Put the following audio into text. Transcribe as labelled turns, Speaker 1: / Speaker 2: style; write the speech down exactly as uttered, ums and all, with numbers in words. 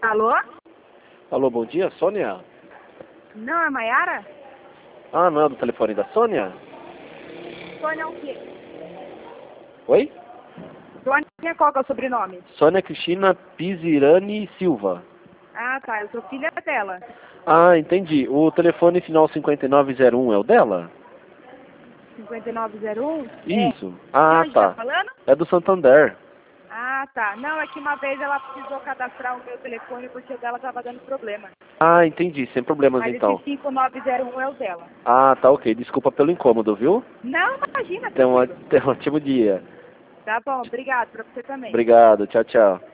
Speaker 1: Alô?
Speaker 2: Alô, bom dia, Sônia?
Speaker 1: Não, é Maiara?
Speaker 2: Ah, não é do telefone da Sônia?
Speaker 1: Sônia é o quê?
Speaker 2: Oi?
Speaker 1: Sônia, qual que é o sobrenome?
Speaker 2: Sônia Cristina Pizirani Silva.
Speaker 1: Ah, tá, eu sou filha dela.
Speaker 2: Ah, entendi. O telefone final cinquenta e nove zero um é o dela?
Speaker 1: cinquenta e nove zero um?
Speaker 2: Isso.
Speaker 1: É. De
Speaker 2: Ah,
Speaker 1: onde tá
Speaker 2: tá.
Speaker 1: falando?
Speaker 2: É do Santander.
Speaker 1: Ah, tá. Não, é que uma vez ela precisou cadastrar o meu telefone porque o dela tava dando problema.
Speaker 2: Ah, entendi. Sem problemas
Speaker 1: Mas
Speaker 2: então.
Speaker 1: esse cinco nove zero um é o dela.
Speaker 2: Ah, tá ok. Desculpa pelo incômodo, viu?
Speaker 1: Não, imagina,
Speaker 2: Tenha um,
Speaker 1: tranquilo.
Speaker 2: tenha um ótimo dia.
Speaker 1: Tá bom, obrigado pra você também.
Speaker 2: Obrigado. Tchau, tchau.